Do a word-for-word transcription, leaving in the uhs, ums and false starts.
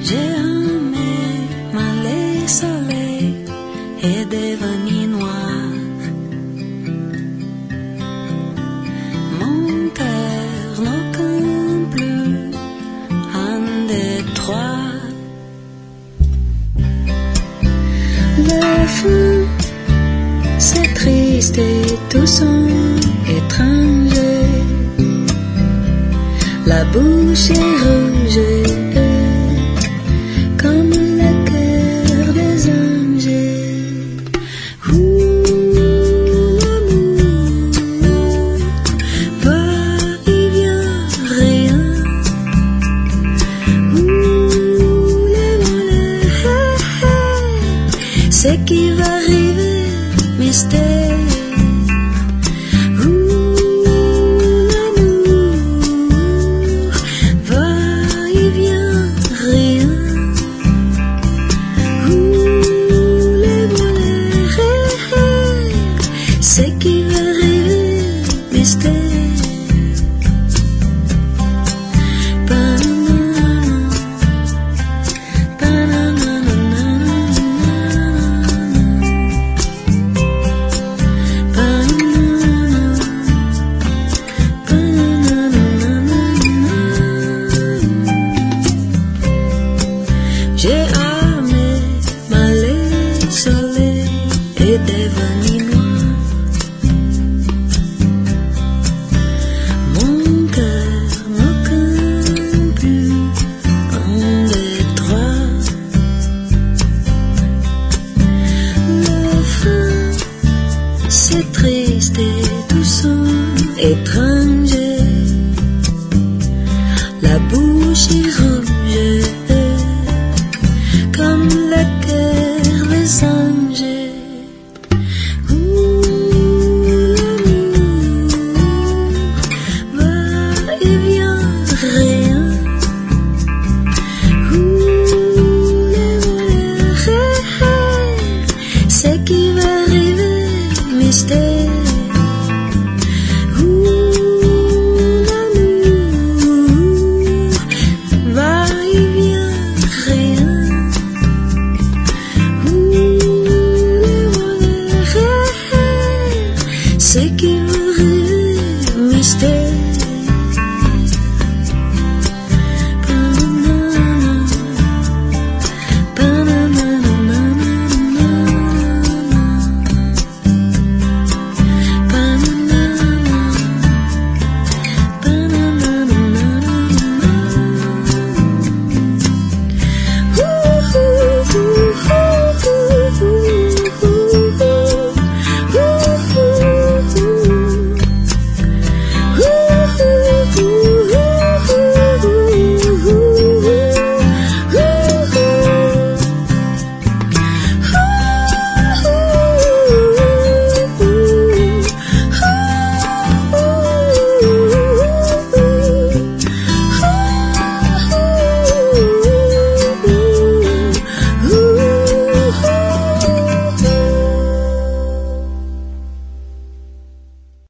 J'ai aimé m'aller soleil et devenir noir. Mon cœur n'aucun plus un des trois. Le fond, c'est triste et tout son étranger. La bouche est rouge comme le cœur des anges. Ouh, l'amour va et vient rien. Ouh, les volets, c'est qui va arriver, mystère. C'est qui va arriver, mystère. J'ai aimé m'aller soleil et devenir noir. Mon cœur n'aucun plus un des trois. Le fond, c'est triste et tout son étranger. La bouche est rouge.